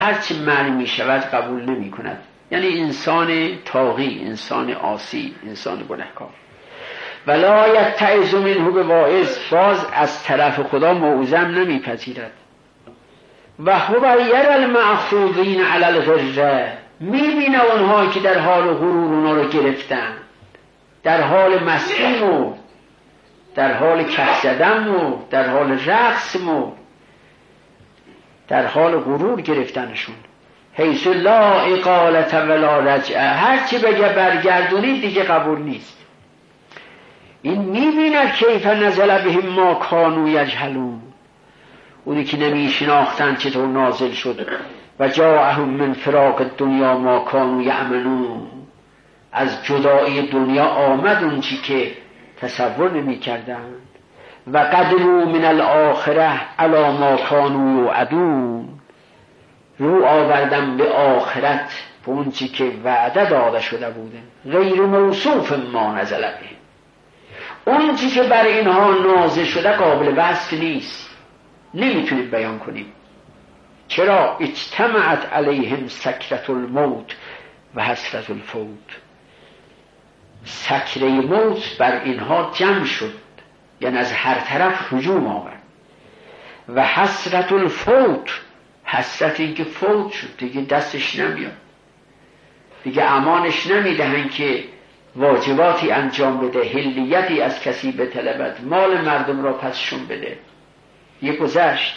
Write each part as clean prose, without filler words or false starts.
هرچی معنی می شود قبول نمی کند. یعنی انسان طاغی، انسان عاصی، انسان گنهکار. ولا یتعظ منه بواعظ، باز از طرف خدا موعظه نمی پذیرد. و هو یر المأخوذین علی الغره، می بینه اونها که در حال غرور اونا رو گرفتن، در حال مستی و در حال کف زدن و در حال رقص و در حال غرور گرفتنشون. حیث لا اقالت ولا رجعه، هرچی بگه برگردونید دیگه قبول نیست. این میبیند کیف نزل بهم ما کانوا یجهلون، اونی که نمیشناختن چطور نازل شد. و جاءهم من فراق الدنیا ما کانوا یأمنون، از جدایی دنیا آمد اون چی که تصور نمی کردن. و قدموا من الاخره علی ما کانوا یوعدون، رو آوردن به آخرت به اون چی که وعده داده شده بوده. غیر موصوف ما نزل به، اون چی که بر اینها نازل شده قابل وصف نیست، نمیتونیم بیان کنیم. چرا؟ اجتمعت علیهم سکرة الموت و حسرة الفوت، سکره موت بر اینها جمع شد، یعنی از هر طرف هجوم آورد. و حسرة الفوت، حسرت این که فوت شد، دیگه دستش نمیاد، دیگه امانش نمیدهن که واجباتی انجام بده، حلیتی از کسی بطلبد، مال مردم را پسشون بده. یه گذشت.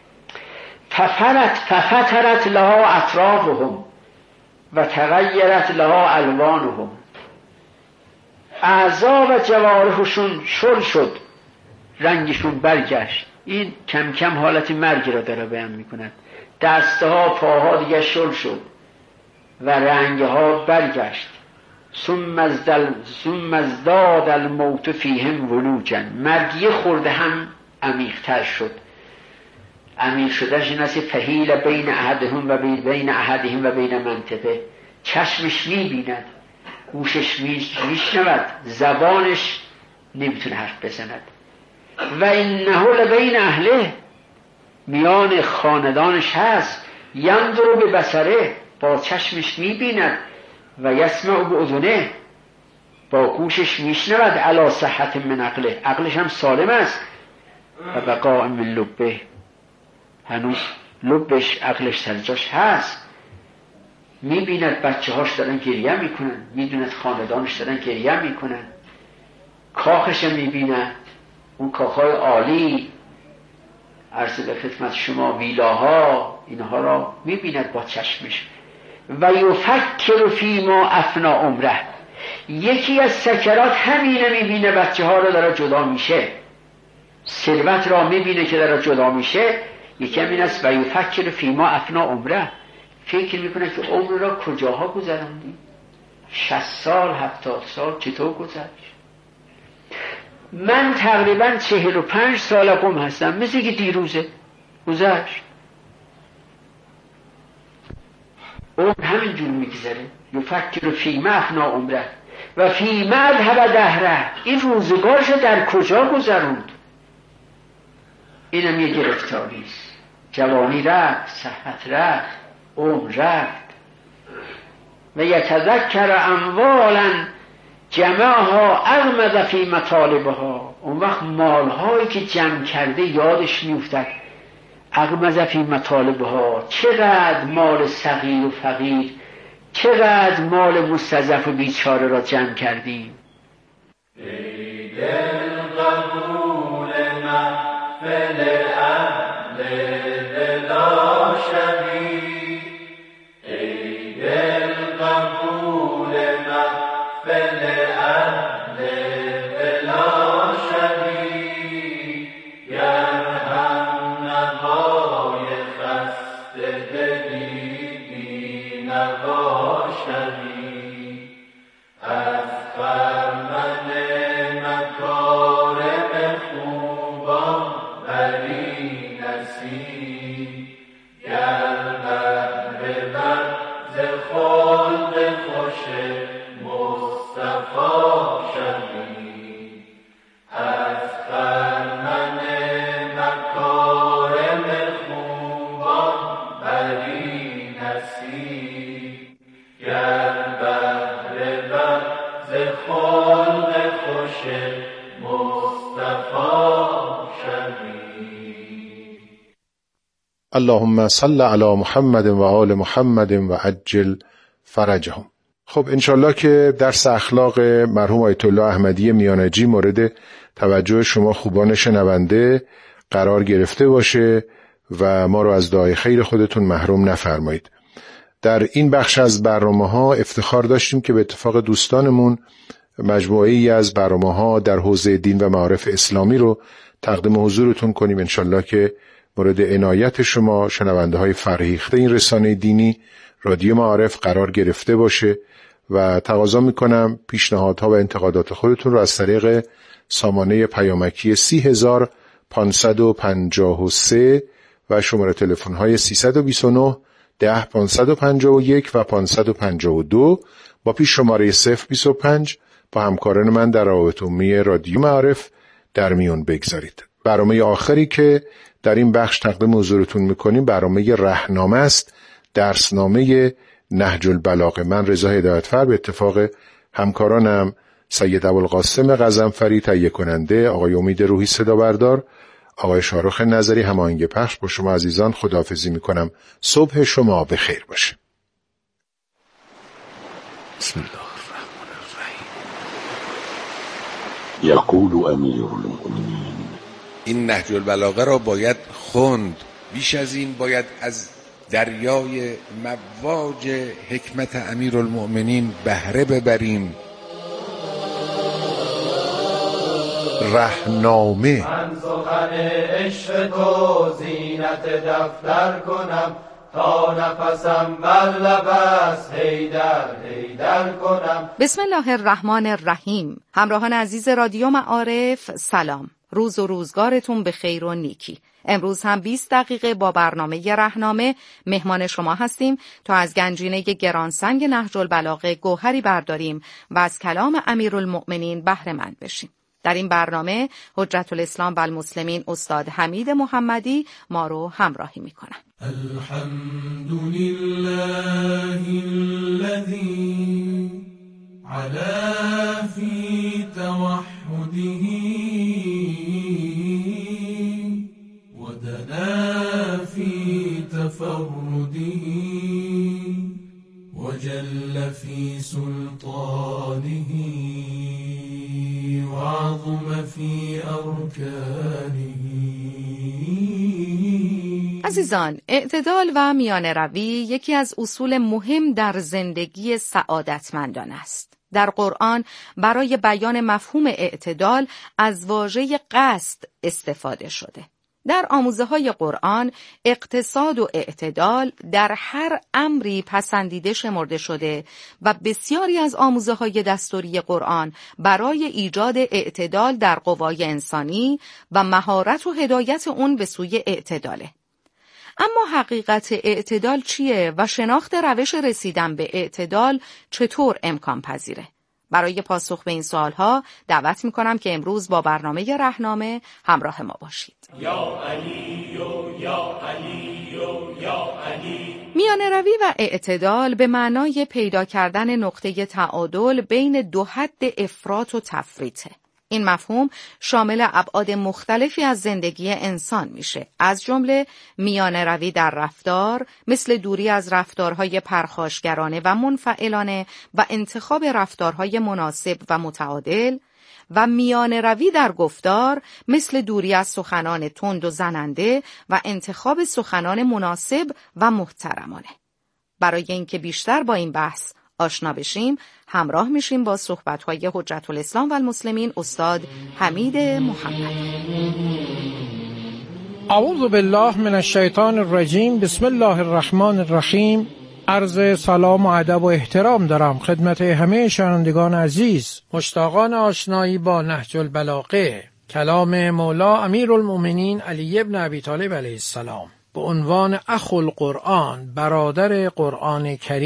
ففترت لها اطرافهم و تغیرت لها الوانهم، اعضا و جوارحشون شل شد، رنگشون برگشت. این کم کم حالت مرگ را داره بیان میکند. دستها پاها دیگه شل شد و رنگها برگشت. ثم ازداد الموت فیهم ولوجا، مرگی خورده هم عمیق‌تر شد. عمیق شدهش این است فحیل بین احدهم و بین احدهم و بین منطقه، چشمش میبیند، گوشش میشنود، زبانش نمیتونه حرف بزند. و انه لبین اهله، میان خاندانش هست. ینظر به بصره، با چشمش میبیند. و یسمع به اذنه، با گوشش میشنود. علی صحت من عقله، عقلش هم سالم است. و بقاء من لبه، هنوز لبش عقلش سرجاش هست. میبیند بچه هاش دارن گریه میکنن، میدوند خاندانش دارن گریه میکنن. کاخش میبیند، اون کاخهای عالی، عرض به خدمت شما ویلاها، اینها را میبیند با چشمش. و یفکر فیما افنا عمره، یکی از سکرات همینه، میبینه بچه ها را داره جدا میشه، ثروت را میبینه که داره جدا میشه. یکی همین است و یفکر فیما افنا عمره، فکر میکنه که عمر را کجاها گذراندی، 60 سال 70 سال چطور گذشت. من تقریبا 45 سال قم هستم، مثل که دیروزه گذشت. عمر همینجور میگذره. یفکر فیما افنا عمره و فیما اذهب دهره، این روزگارش در کجا گذروند. اینم یه گرفتاری است. جوانی رفت، صحت رفت، عمر رفت. و یتذکر اموالا جمعها اغمض فی مطالبها، اون وقت مالهایی که جمع کرده یادش میافتد. اغمض فی مطالبها، چقدر مال صغیر و فقیر، چقدر مال مستضعف و بیچاره را جمع کردیم. ای دل قبول محفل اهل دلا شوی، ای دل قبول محفل اهل دلا شوی، گر هم نوای خسته دلی بی نوا شوی، از خرمن مکارم خوبان بری نصیب، گر بر بر ز خلق خوش مصطفی شوی، از خرمن مکارم خوبان بری نسی گر بهر ز خلق خوش مصطفی شوی. اللهم صل علی محمد و آل محمد و عجل فرجهم. خب انشالله که درس اخلاق مرحوم آیت الله احمدی میانجی مورد توجه شما خوبان شنونده قرار گرفته باشه و ما رو از دعای خیر خودتون محروم نفرمایید. در این بخش از برنامه‌ها افتخار داشتیم که به اتفاق دوستانمون مجموعه‌ای از برنامه‌ها در حوزه دین و معارف اسلامی رو تقدیم حضورتون کنیم. انشالله که مورد عنایت شما شنونده‌های فرهیخته این رسانه دینی رادیو معارف قرار گرفته باشه و تقاضا میکنم پیشنهادها و انتقادات خودتون رو از طریق سامانه پیامکی 30553 و شماره تلفن‌های 329 10 551 و 552 با پیش شماره 025 با همکاران من در روابط عمومی رادیو معارف در میون بگذارید. برنامه آخری که در این بخش تقدیم حضورتون میکنیم برنامه رهنامه است، درسنامه نهج البلاغه. من رضا هدایتفر به اتفاق همکارانم سید ابوالقاسم غضنفری تهیه کننده، آقای امید روحی صدا بردار، آقای شارخ نظری هماهنگ پخش با شما عزیزان خداحافظی میکنم. صبح شما بخیر باشه. بسم الله الرحمن الرحیم. یقول امیر المؤمنین. این نهج البلاغه را باید خوند، بیش از این باید از دریای مواج حکمت امیرالمؤمنین بهره ببریم. رهنامه. من سخن عشق تو زینت دفتر کنم، تا نفسم بر لب است حیدر حیدر کنم. بسم الله الرحمن الرحیم. همراهان عزیز رادیو معارف سلام، روز و روزگارتون به خیر و نیکی. امروز هم 20 دقیقه با برنامه رهنامه مهمان شما هستیم تا از گنجینه گرانسنگ نهج البلاغه گوهری برداریم و از کلام امیرالمؤمنین بهره مند بشیم. در این برنامه حجت الاسلام و المسلمین استاد حمید محمدی ما رو همراهی میکنن. الحمدلله الذی علا فی توحده ودنا فی تفرده وجل فی سلطانه وعظم فی ارکانه. عزیزان، اعتدال و میانه روی یکی از اصول مهم در زندگی سعادتمندان است. در قرآن برای بیان مفهوم اعتدال از واژه قصد استفاده شده. در آموزه‌های قرآن اقتصاد و اعتدال در هر امری پسندیده شمرده شده و بسیاری از آموزه‌های دستوری قرآن برای ایجاد اعتدال در قوای انسانی و مهارت و هدایت اون به سوی اعتداله. اما حقیقت اعتدال چیه و شناخت روش رسیدن به اعتدال چطور امکان پذیره؟ برای پاسخ به این سوالها دعوت میکنم که امروز با برنامه رهنامه همراه ما باشید. یا علی یا علی یا علی. میانه روی و اعتدال به معنای پیدا کردن نقطه تعادل بین دو حد افراط و تفریطه. این مفهوم شامل ابعاد مختلفی از زندگی انسان میشه، از جمله میانه روی در رفتار مثل دوری از رفتارهای پرخاشگرانه و منفعلانه و انتخاب رفتارهای مناسب و متعادل، و میانه روی در گفتار مثل دوری از سخنان تند و زننده و انتخاب سخنان مناسب و محترمانه. برای اینکه بیشتر با این بحث آشنا بشیم همراه میشیم با صحبت‌های حجت الاسلام و المسلمین استاد حمید محمدی. اعوذ بالله من الشیطان الرجیم. بسم الله الرحمن الرحیم. عرض سلام و ادب و احترام دارم خدمت همه شنوندگان عزیز، مشتاقان آشنایی با نهج البلاغه، کلام مولا امیرالمؤمنین علی ابن ابی طالب علیه السلام به عنوان اخو القرآن، برادر قرآن کریم.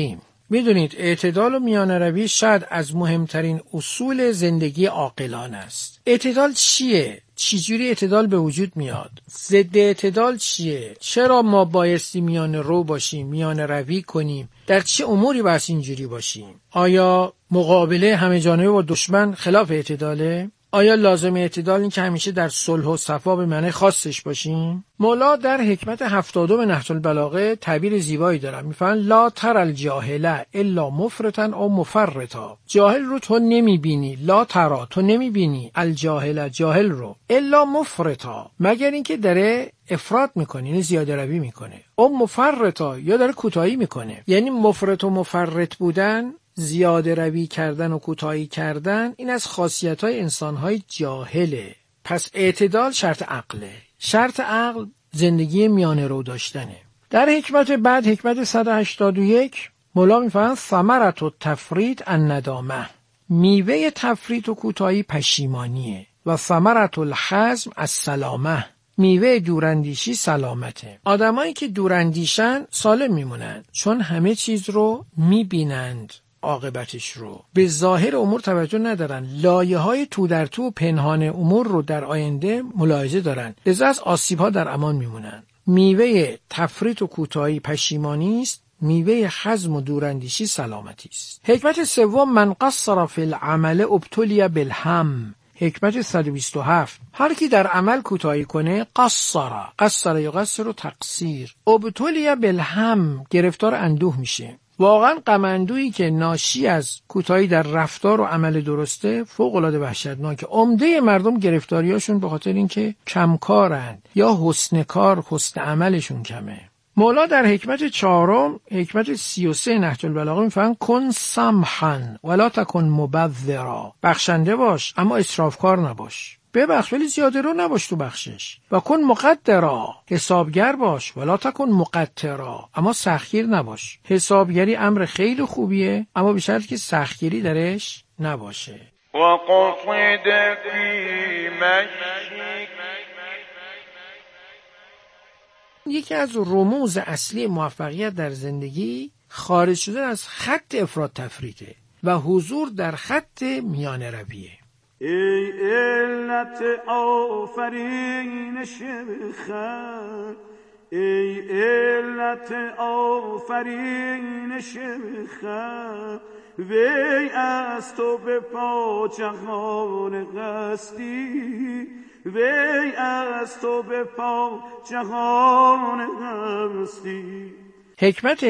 میدونید اعتدال و میانه روی شاید از مهمترین اصول زندگی عاقلانه است. اعتدال چیه؟ چجوری اعتدال به وجود میاد؟ ضد اعتدال چیه؟ چرا ما بایستی میانه رو باشیم، میانه روی کنیم؟ در چه اموری باید اینجوری باشیم؟ آیا مقابله همه جانبه با دشمن خلاف اعتداله؟ آیا لازم اعتدال این که همیشه در صلح و صفا به معنی خاصش باشیم؟ مولا در حکمت 70 نهج البلاغه تعبیر زیبایی دارن، میفرمایند لا تر الجاهل الا مفرطا او مفرطا. جاهل رو تو نمیبینی، لا ترا تو نمیبینی، الجاهل جاهل رو، الا مفرطا مگر اینکه داره افراط میکنه، یعنی زیاده روی میکنه، او مفرطا یا داره کوتاهی میکنه. یعنی مفرط و مفرط بودن، زیاده روی کردن و کوتاهی کردن، این از خاصیت‌های انسان‌های جاهله. پس اعتدال شرط عقله. شرط عقل زندگی میانه رو داشتنه. در حکمت بعد، حکمت 181، مولا می‌فرماید ثمرة التفریط الندامه. میوه تفریط و کوتاهی پشیمانیه. و ثمرة الحزم السلامه. میوه دوراندیشی سلامته. آدمایی که دوراندیشن سالم میمونن، چون همه چیز رو میبینند، عاقبتش رو، به ظاهر امور توجه ندارن، لایه‌های تو در تو و پنهان امور رو در آینده ملاحظه دارن، لذا از آسیب‌ها در امان میمونن. میوه تفریط و کوتاهی پشیمانی است، میوه حزم و دوراندیشی سلامتی است. حکمت سوم من قصر فی العمل ابتلی بالهم. حکمت 127 هر کی در عمل کوتاهی کنه، قصر یقصر و تقصیر، ابتلی بالهم گرفتار اندوه میشه. واقعا غم اندوهی که ناشی از کوتاهی در رفتار و عمل درسته فوق العاده وحشتناکه. عمده مردم گرفتاریاشون به خاطر اینکه کمکارند یا حسن کار، حسن عملشون کمه. مولا در حکمت 4، حکمت 33 نهج البلاغه میفرماید کن سمحا ولا تکن مبذرا. بخشنده باش اما اسرافکار نباش. ببخش ولی زیاده رو نباش تو بخشش. و کن مقدرا، حسابگر باش، ولا تکن مقترا، اما سختگیر نباش. حسابگری امر خیلی خوبیه اما به شرطی که سختگیری درش نباشه. و قصد فی مشیک. یکی از رموز اصلی موفقیت در زندگی خارج شدن از خط افراط تفریطه و حضور در خط میانه رویه. ای علت آفرینش بخیر، ای علت آفرینش بخیر، وی از تو به پا جهان قصدی، وی از تو به پا جهان قصدی. حکمت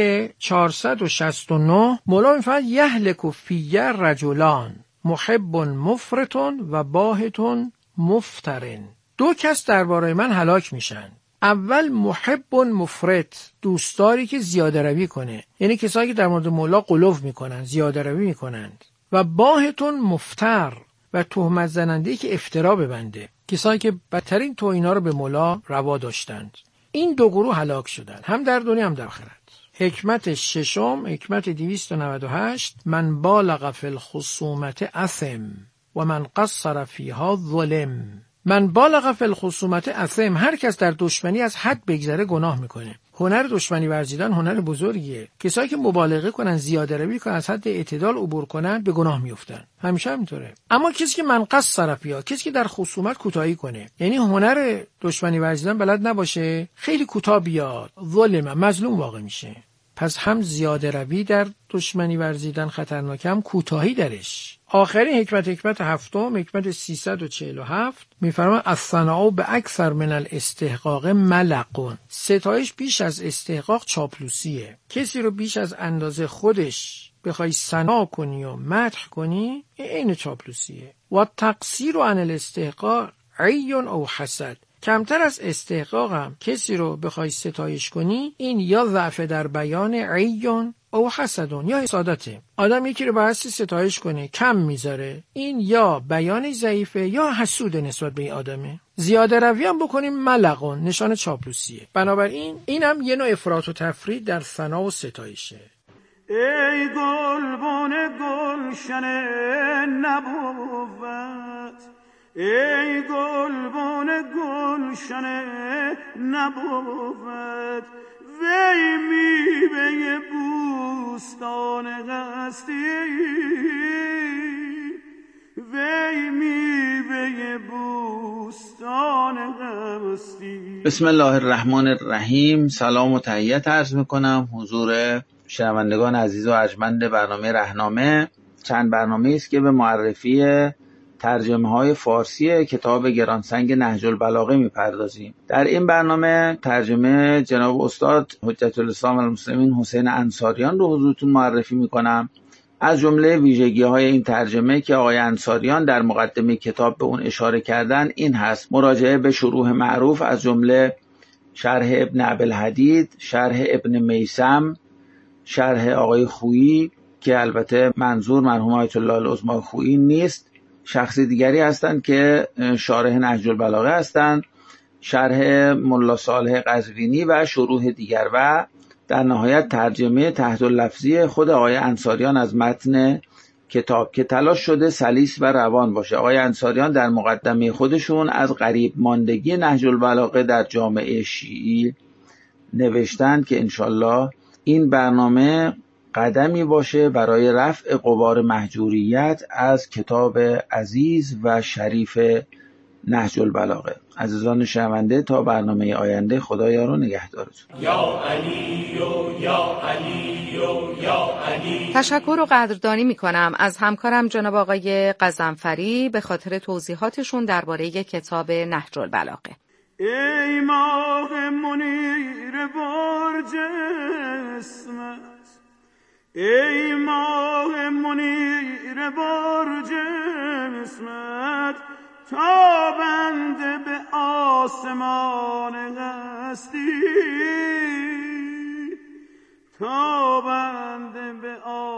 469 مولا میفرماید یهلک فی رجلان محب مفرط و باهت مفتر. دو کس درباره من هلاک میشن. اول محب مفرط، دوستداری که زیاده روی کنه، یعنی کسایی که در مورد مولا غلو میکنن، زیاده روی میکنند. و باهت مفتر، و تهمت زننده که افترا ببنده، کسایی که بدترین توهینا رو به مولا روا داشتند. این دو گروه هلاک شدند، هم در دنیا هم در آخرت. حکمت 6، حکمت 298 من بالغ فی الخصومت اثم و من قصر فیها ظلم. من بالغ فی الخصومت اثم، هر کس در دشمنی از حد بگذره گناه میکنه. هنر دشمنی ورزیدن هنر بزرگیه. کسایی که مبالغه کنن، زیاده روی کنن، از حد اعتدال عبور کنن، به گناه میافتن. همیشه همینطوره. اما کسی که من قصر فیها، کسی که در خصومت کوتاهی کنه، یعنی هنر دشمنی ورزیدن بلد نباشه، خیلی کوتاه بیاد، ظلم، مظلوم واقع میشه. پس هم زیاده روی در دشمنی ورزیدن خطرناکه، هم کوتاهی درش. آخرین حکمت 7، حکمت 347 میفرماید الثناء به اکثر من الاستحقاق ملق. ستایش بیش از استحقاق چاپلوسیه. کسی رو بیش از اندازه خودش بخوای ثنا کنی و مدح کنی، این چاپلوسیه. و تقصیر عن الاستحقاق عی او حسد. کمتر از استحقاق هم کسی رو بخوای ستایش کنی، این یا ضعف در بیان عیون او حسدون، یا حسادته. آدم یکی رو بایستی ستایش کنه کم میذاره، این یا بیان ضعیفه یا حسود نسبت به این آدمه. زیاده روی هم بکنیم ملقون، نشان چاپلوسیه. بنابراین این هم یه نوع افراط و تفرید در ثنا و ستایشه. ای گلبن گلشن نبوت، ای گلبن گلشن نبوت، وی میوه بوستان بسم الله الرحمن الرحیم. سلام و تحیت عرض میکنم حضور شنوندگان عزیز و ارجمند برنامه رهنامه. چند برنامه است که به معرفی ترجمه های فارسی کتاب گرانسنگ نهج البلاغه میپردازیم. در این برنامه ترجمه جناب استاد حجت الاسلام والمسلمین حسین انصاریان رو حضورتون معرفی میکنم. از جمله ویژگی های این ترجمه که آقای انصاریان در مقدمه کتاب به اون اشاره کردن این هست: مراجعه به شروح معروف از جمله شرح ابن ابوالحدید، شرح ابن میثم، شرح آقای خویی که البته منظور مرحوم آیت الله العظمی خویی نیست، شخص دیگری هستند که شارح نهج البلاغه هستند، شرح ملا صالح قزوینی و شروح دیگر و در نهایت ترجمه تحت اللفظی خود آقای انصاریان از متن کتاب که تلاش شده سلیس و روان باشه. آقای انصاریان در مقدمه خودشون از غریب ماندگی نهج البلاغه در جامعه شیعی نوشتند که انشالله این برنامه قدمی باشه برای رفع غبار مهجوریت از کتاب عزیز و شریف نهج البلاغه. عزیزان شنونده، تا برنامه آینده خدا یار و نگهدارتون. یا علی و یا علی و یا علی. تشکر و قدردانی میکنم از همکارم جناب آقای قزنفری به خاطر توضیحاتشون درباره کتاب نهج البلاغه. ای ماه منیر برج اسمت، ای ماه منیر برج اسمت، تابنده به آسمان هستی، تابنده به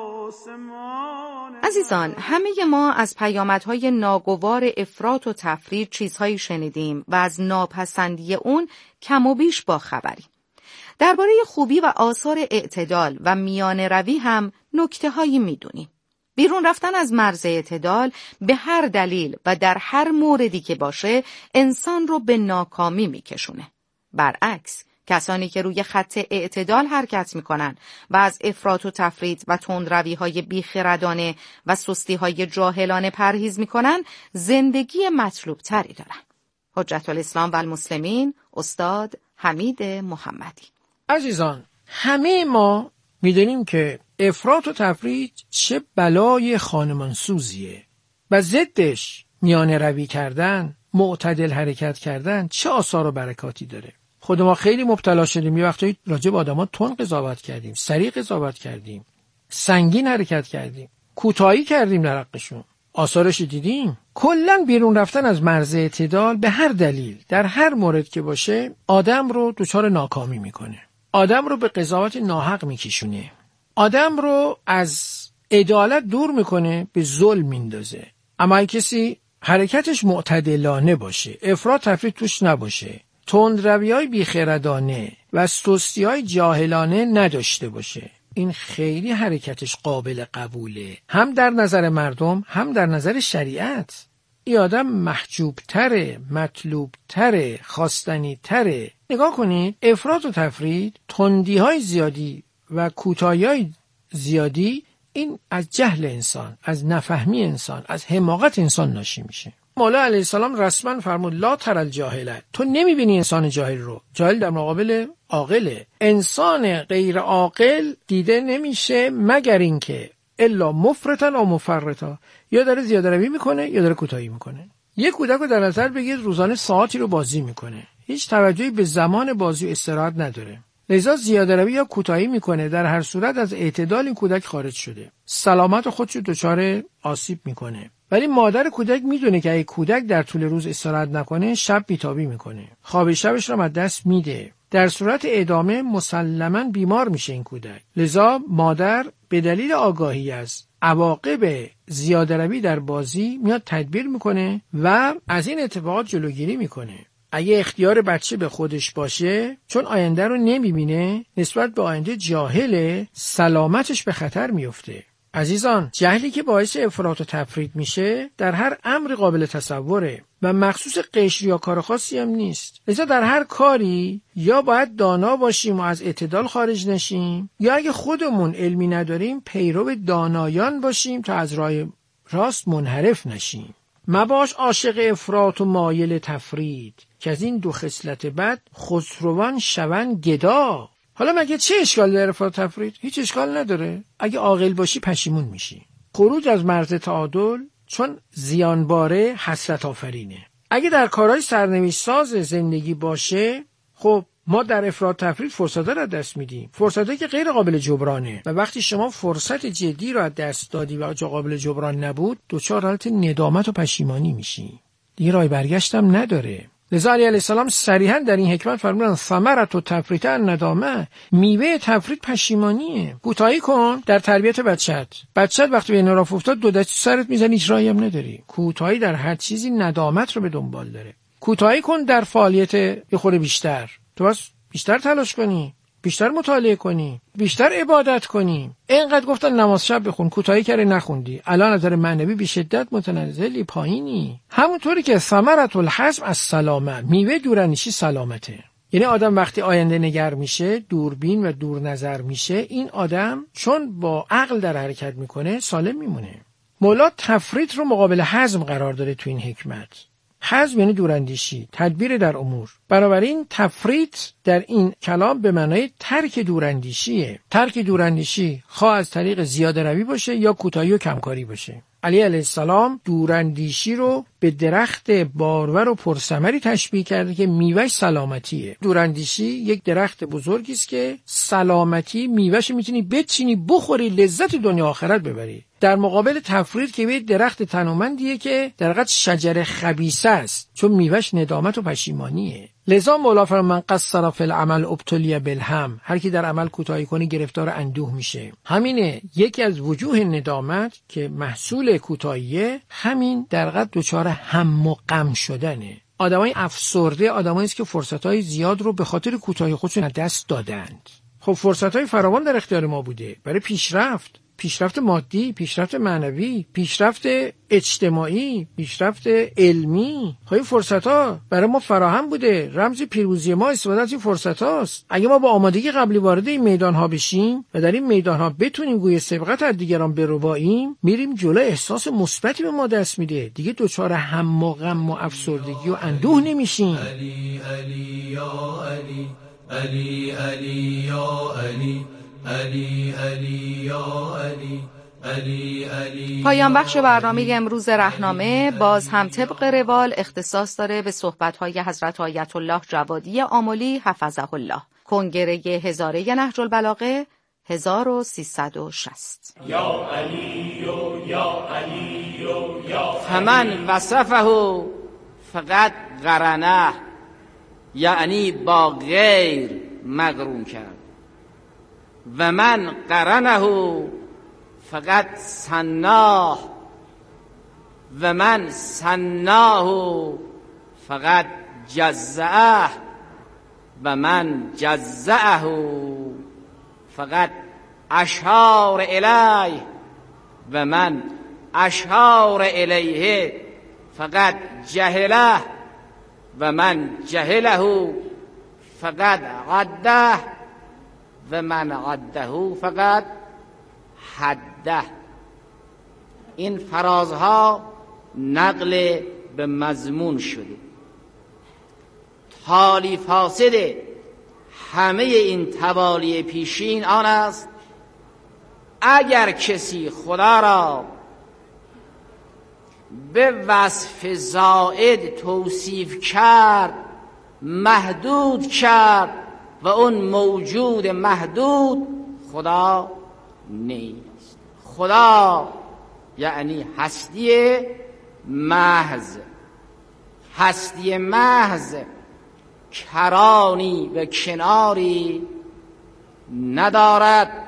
آسمان. عزیزان، همه ما از پیامدهای ناگوار افراط و تفرید چیزهایی شنیدیم و از ناپسندی اون کم و بیش باخبریم. درباره خوبی و آثار اعتدال و میانه روی هم نکته‌هایی میدونیم. بیرون رفتن از مرز اعتدال به هر دلیل و در هر موردی که باشه انسان رو به ناکامی میکشونه. برعکس، کسانی که روی خط اعتدال حرکت میکنن و از افراط و تفرید و تندروی‌های بیخردانه و سستی‌های جاهلانه پرهیز میکنن زندگی مطلوب تری دارن. حجت الاسلام والمسلمین استاد حمید محمدی. عزیزان، همه ما میدونیم که افراط و تفرید چه بلای خانمانسوزیه و ضدش میانه روی کردن، معتدل حرکت کردن چه آثار و برکاتی داره. خود ما خیلی مبتلا شدیم، یه وقتایی راجع به آدما تند قضاوت کردیم، سریع قضاوت کردیم، سنگین حرکت کردیم، کوتاهی کردیم در حقشون. آثارش دیدیم. کلا بیرون رفتن از مرز اعتدال به هر دلیل در هر مورد که باشه آدم رو دچار ناکامی میکنه، آدم رو به قضاوت ناحق میکشونه، آدم رو از عدالت دور میکنه، به ظلم میندازه. اما اگه کسی حرکتش معتدلانه باشه، افراط تفرید توش نباشه، تندروی‌های بیخردانه و سستی‌های جاهلانه نداشته باشه، این خیلی حرکتش قابل قبوله، هم در نظر مردم هم در نظر شریعت. این آدم محجوب‌تره، مطلوب‌تره، خواستنی‌تره. نگاه کنید، افراط و تفرید، تندی‌های زیادی و کوتاهی‌های زیادی، این از جهل انسان، از نفهمی انسان، از حماقت انسان ناشی میشه. مولا علیه السلام رسما فرمود لا تر الجاهل، تو نمیبینی انسان جاهل رو. جاهل در مقابل عاقله. انسان غیر عاقل دیده نمیشه مگر اینکه الا مفرطا او مفرطا، یا داره زیاده روی میکنه یا داره کوتاهی میکنه. یک کودک رو در نظر بگیر روزانه ساعتی رو بازی میکنه، هیچ توجهی به زمان بازی و استراحت نداره، لذا زیاده روی یا کوتاهی میکنه. در هر صورت از اعتدال این کودک خارج شده، سلامت خودش رو دچار آسیب میکنه. ولی مادر کودک میدونه که اگه کودک در طول روز استراحت نکنه شب بیتابی میکنه، خواب شبش رو از دست میده، در صورت ادامه مسلماً بیمار میشه این کودک. لذا مادر به دلیل آگاهی از عواقب زیاده روی در بازی میاد تدبیر میکنه و از این اتفاقات جلوگیری میکنه. اگه اختیار بچه به خودش باشه، چون آینده رو نمیبینه، نسبت به آینده جاهله، سلامتش به خطر میفته. عزیزان، جهلی که باعث افراط و تفرید میشه در هر امر قابل تصوره و مخصوص قشر یا کار خاصی هم نیست. لذا در هر کاری یا باید دانا باشیم و از اعتدال خارج نشیم، یا اگه خودمون علمی نداریم پیرو دانایان باشیم تا از راه راست منحرف نشیم. مباش عاشق افراط و مایل تفرید، که از این دو خصلت بد خسروان شوند گدا. حالا مگه چه اشکال داره افراط و تفرید؟ هیچ اشکال نداره. اگه عاقل باشی پشیمون میشی. خروج از مرز تعادل چون زیانباره حسرت آفرینه. اگه در کارهای سرنوشت ساز زندگی باشه، خب ما در افراط تفرید فرصت‌ها رو از دست میدیم، فرصتایی که غیر قابل جبرانه، و وقتی شما فرصت جدی رو از دست دادی و جا قابل جبران نبود، دچار حالت ندامت و پشیمانی میشی، دیگه راه برگشت هم نداره. لذا علی علیه السلام صریحا در این حکمت فرمودن ثمرة التفریط الندامه، میوه تفرید پشیمانیه. کوتاهی کن در تربیت بچت وقتی به انحراف افتاد دو دستی سرت میزنی، هیچ راهی هم نداری. کوتاهی در هر چیزی ندامت رو به دنبال داره. کوتاهی کن در فعالیت یه خورده بیشتر، تو بس بیشتر تلاش کنی، بیشتر مطالعه کنی، بیشتر عبادت کنی. اینقدر گفتن نماز شب بخون، کوتاهی کردی نخوندی، الان از نظر معنوی به شدت متنزلی، پایینی. همونطوری که ثمرة الحزم از سلامه، میوه دوراندیشی سلامته. یعنی آدم وقتی آینده نگر میشه، دوربین و دور نظر میشه، این آدم چون با عقل در حرکت میکنه سالم میمونه. مولا تفریط رو مقابل حزم قرار داره تو این حکمت. حزم یعنی دوراندیشی، تدبیر در امور. بنابراین تفریط در این کلام به معنای ترک دوراندیشیه. ترک دوراندیشی خواه از طریق زیاده روی باشه یا کوتاهی و کمکاری باشه. علی علیه السلام دوراندیشی رو به درخت بارور و پرثمری تشبیه کرده که میوهش سلامتیه. دوراندیشی یک درخت بزرگی است که سلامتی میوهش میتونی بچینی، بخوری، لذت دنیا آخرت ببری. در مقابل تفرید که به درخت تنومندیه که در حقیقت شجر خبیثه است، چون میوهش ندامت و پشیمانیه. لذا مولا فرمان من قصر فی العمل ابتلی بالهم، هر کی در عمل کوتاهی کنه گرفتار اندوه میشه. همینه یکی از وجوه ندامت که محصول کوتاهیه، همین در حقیقت دچار هم و غم شدنه. آدمای افسرده آدمایی است که فرصت‌های زیاد رو به خاطر کوتاهی خودشون از دست دادند. خب فرصت‌های فراوان در اختیار ما بوده برای پیشرفت مادی، پیشرفت معنوی، پیشرفت اجتماعی، پیشرفت علمی. خب فرصت‌ها برای ما فراهم بوده. رمز پیروزی ما استفاده از این فرصت‌هاست. اگه ما با آمادگی قبلی وارد این میدان‌ها بشیم و در این میدان‌ها بتونیم گوی سبقت از دیگران برباییم، میریم جلو، احساس مثبتی به ما دست میده. دیگه دچار هم و غم و افسردگی و اندوه نمیشیم. علی علی یا علی، علی علی یا علی، علی علی یا علی، علی علی. پایان بخش برنامه امروز رهنامه باز هم طبق روال اختصاص داره به صحبت‌های حضرت آیت الله جوادی آملی حفظه الله. کنگره هزاره نهج البلاغه 1360. یا علی و یا علی و یا فمن وصفه فقط قرنه، یعنی با غیر مقرون کرد، و من قرنه فقط سناه، و من سناه فقط جزعه، و من جزعه فقط اشار الیه، و من اشار الیه فقط جهله، و من جهله فقط عده، و من عده فقط حده. این فرازها نقل به مضمون شده. تالی فاسد همه این توالی پیشین آن است اگر کسی خدا را به وصف زائد توصیف کرد، محدود کرد، و اون موجود محدود خدا نیست. خدا یعنی هستی محض. هستی محض کرانی و کناری ندارد.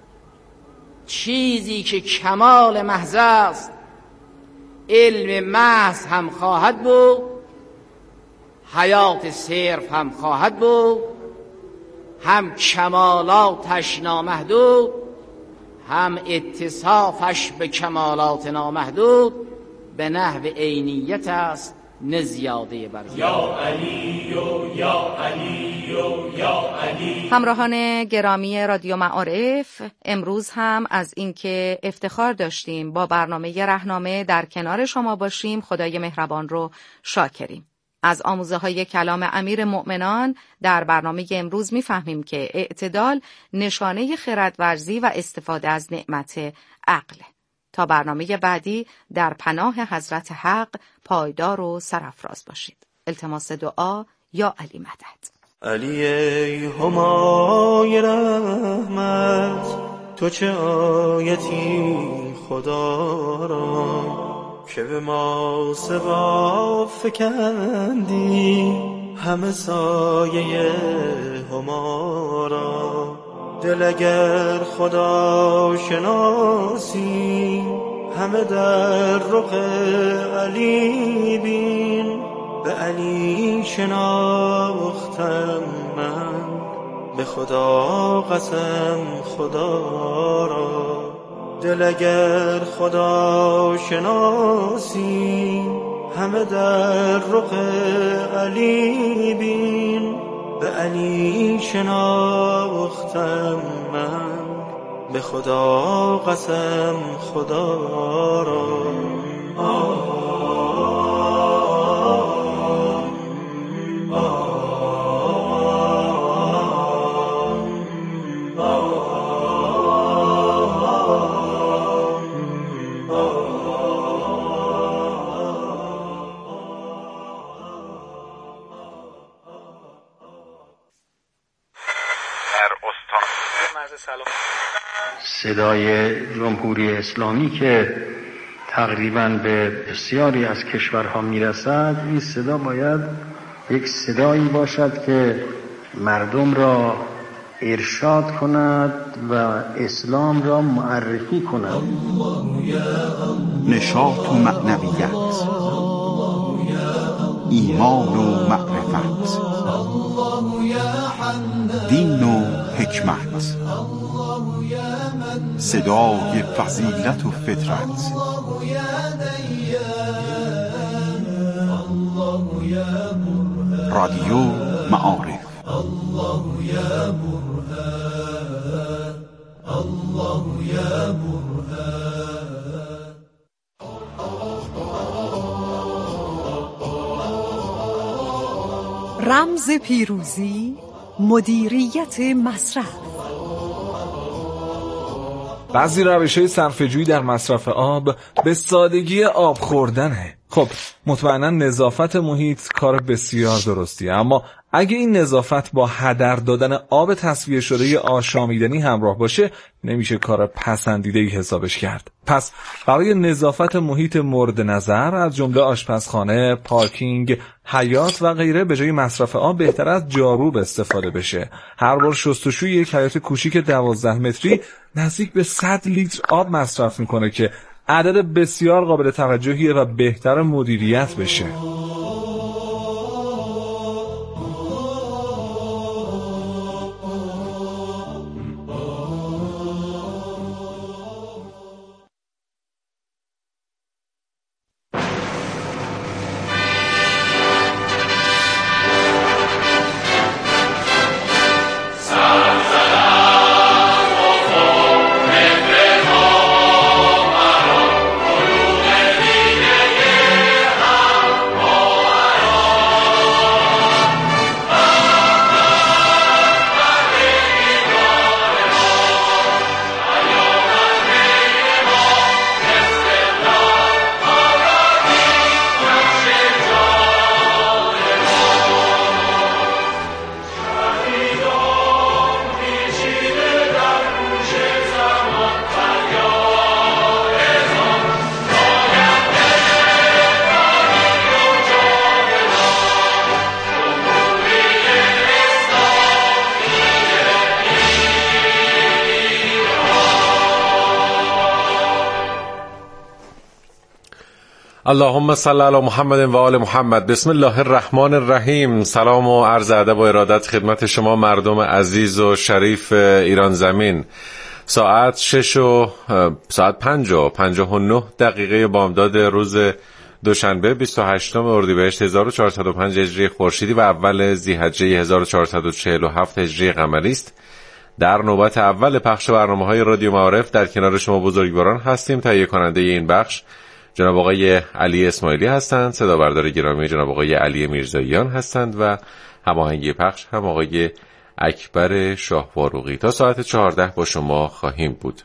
چیزی که کمال محض است علم محض هم خواهد بود، حیات صرف هم خواهد بود، هم کمالاتش نامحدود، هم اتصافش به کمالات نامحدود به نحو عینیت است، نه زیاده بر زیاده. یا علی و یا علی و یا علی. همراهان گرامی رادیو معارف، امروز هم از اینکه افتخار داشتیم با برنامه رهنامه در کنار شما باشیم خدای مهربان رو شاکریم. از آموزه‌های کلام امیر مؤمنان در برنامه امروز می‌فهمیم که اعتدال نشانه خردورزی و استفاده از نعمت عقل. تا برنامه بعدی در پناه حضرت حق پایدار و سرافراز باشید. التماس دعا یا علی مدد. علی ای همای رحمت، تو چه آیتی خدا را که به ما سوا فکندی همه سایه هما را. دل اگر خدا شناسی همه در رخ علی بین. به علی شناختم من به خدا قسم خدا را. دل اگر خدا شناسی همه در رخ علی بین. به علی شناختم من به خدا قسم خدا را. صدای جمهوری اسلامی که تقریباً به بسیاری از کشورها میرسد، این صدا باید یک صدایی باشد که مردم را ارشاد کند و اسلام را معرفی کند. نشاط و معنویت، ایمان و معرفت، دین و حکمت، صدای فضیلت و فطرت. رادیو معارف. رمز پیروزی، مدیریت مصرف. بعضی روش‌های صرفه‌جویی در مصرف آب به سادگی آب خوردنه. خب مطمئنا نظافت محیط کار بسیار درستیه، اما اگه این نظافت با هدر دادن آب تصفیه شده آشامیدنی همراه باشه نمیشه کار پسندیده‌ای حسابش کرد. پس برای نظافت محیط مورد نظر از جمله آشپزخانه، پارکینگ، حیاط و غیره به جای مصرف آب بهتر از جاروب استفاده بشه. هر بار شستشوی یک حیاط کوچیک 12 متری نزدیک به 100 لیتر آب مصرف میکنه که عدد بسیار قابل توجهیه و بهتر مدیریت بشه. اللهم صل علی محمد و آل محمد. بسم الله الرحمن الرحیم. سلام و عرض ادب و ارادت خدمت شما مردم عزیز و شریف ایران زمین. ساعت 5:59 دقیقه بامداد روز دوشنبه 28 اردیبهشت 1405 هجری خورشیدی و اول ذی‌حجه 1447 هجری قمری است. در نوبت اول پخش برنامه‌های رادیو معارف در کنار شما بزرگواران هستیم. تهیه کننده این بخش جناب آقای علی اسماعیلی هستند، صدا بردار گرامی جناب آقای علی میرزاییان هستند و هماهنگی پخش هم آقای اکبر شاه فاروقی. تا ساعت 14 با شما خواهیم بود.